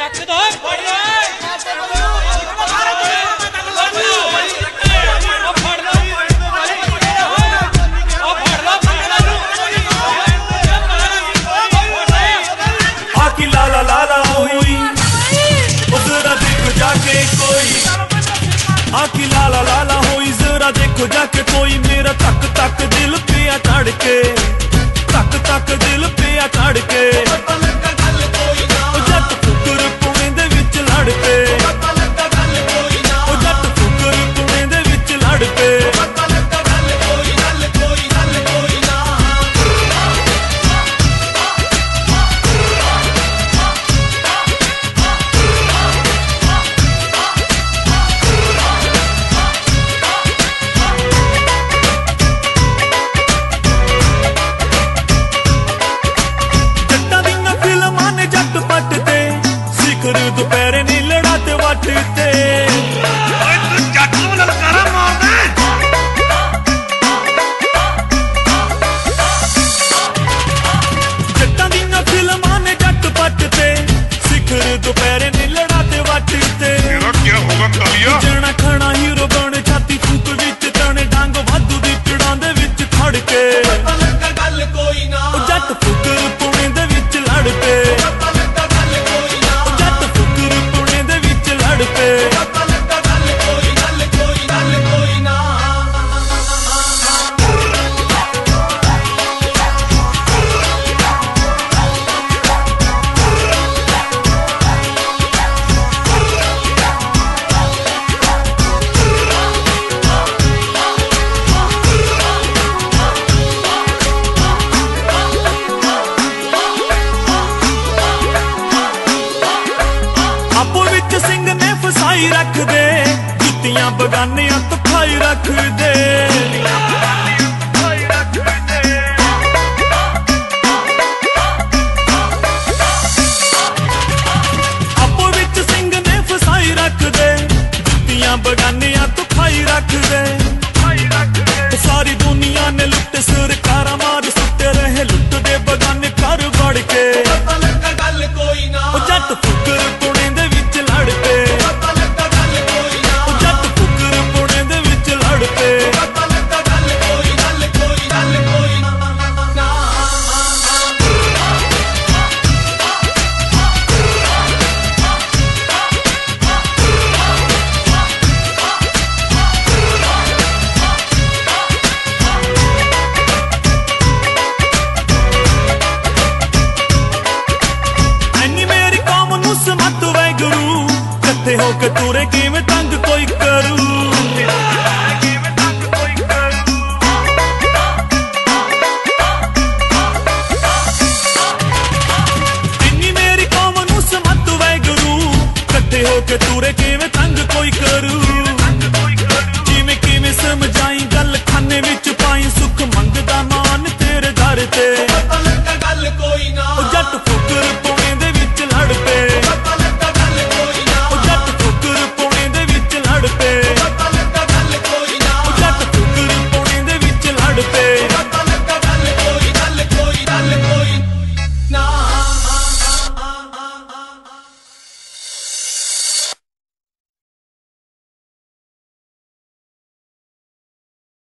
आखी लाला लाला होई जरा देखो जाके कोई मेरा तक तक दिल पिया चढ़ के तक तक दिल पिया चढ़ के जट फुकर पुणे दे विच लड़ पे जट फुकर पुणे दे विच लड़ पे दोपहरे नी लड़ाते वटते जट्टां दियां फिल्मां ने जट पटते शिखर दोपहरे नी लड़ाते वटते जना खाना हीरो बन छाती फूक विच तने डांग वाधू दी चड़ां दे विच खड़ के जट फुकर पुणे दे विच लड़ पे फसाई रख दे जुत्तियां बगानियां तो खाई रख दे आपो विच सिंह ने फसाई रख दे जुत्तियां बगानियां तो खाई रख दे सारी दुनिया ने लुट सरकारा मार सुते रहे लुट दे बगाने कर बढ़ के जट फुकर पुणे दे विच लड़ पे हो के तुरे किवें तंग कोई करू इन्नी मेरी कौम नूं समत वैगुरू कट्ठे हो के तुरे